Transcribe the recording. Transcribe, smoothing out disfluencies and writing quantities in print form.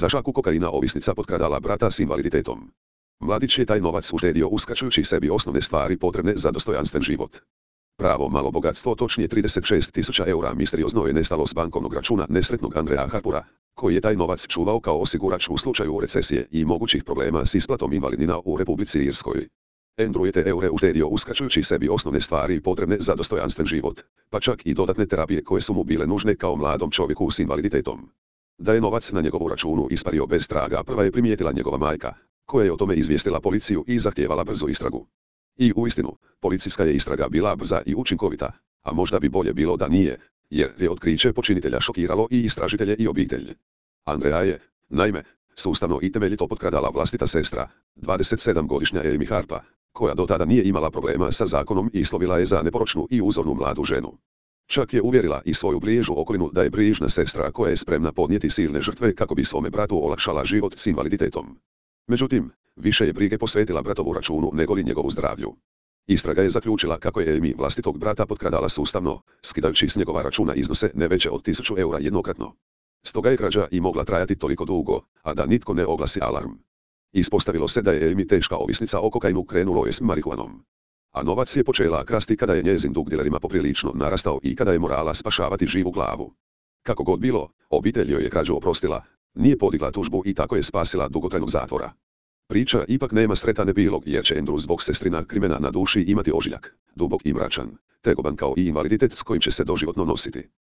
za šaku kokaina ovisnica potkradala brata s invaliditetom. Mladić je taj novac uštedio uskraćujući sebi osnovne stvari potrebne za dostojanstven život. Pravo malo bogatstvo, točnije 36.000 eura, misteriozno je nestalo s bankovnog računa nesretnog Andreja Harpura, koji je taj novac čuvao kao osigurač u slučaju recesije i mogućih problema s isplatom invalidnina u Republici Irskoj. Andrew je te eure uštedio uskraćujući sebi osnovne stvari potrebne za dostojanstven život, pa čak i dodatne terapije koje su mu bile nužne kao mladom čovjeku s invaliditetom. Da je novac na njegovu računu ispario bez traga, prva je primijetila njegova majka, koja je o tome izvijestila policiju i zahtijevala brzu istragu. I uistinu, policijska je istraga bila brza i učinkovita, a možda bi bolje bilo da nije, jer je otkriće počinitelja šokiralo i istražitelje i obitelj. Andrea je, naime, sustavno i temeljito potkradala vlastita sestra, 27-godišnja Amy Harpa, koja do tada nije imala problema sa zakonom i slovila je za neporočnu i uzornu mladu ženu. Čak je uvjerila i svoju bližu okolinu da je brižna sestra koja je spremna podnijeti silne žrtve kako bi svome bratu olakšala život s invaliditetom. Međutim, više je brige posvetila bratovu računu nego li njegovu zdravlju. Istraga je zaključila kako je Amy vlastitog brata potkradala sustavno, skidajući s njegova računa iznose ne veće od 1000 eura jednokratno. Stoga je krađa i mogla trajati toliko dugo, a da nitko ne oglasi alarm. Ispostavilo se da je Amy teška ovisnica o kokainu, krenulo je s marihuanom. A novac je počela krasti kada je njezin dug dilerima poprilično narastao i kada je morala spašavati živu glavu. Kako god bilo, obitelj joj je krađu oprostila, nije podigla tužbu i tako je spasila dugotrajnog zatvora. Priča ipak nema sretan epilog jer će Andrew zbog sestrina krimena na duši imati ožiljak, dubok i mračan, tegoban kao i invaliditet s kojim će se doživotno nositi.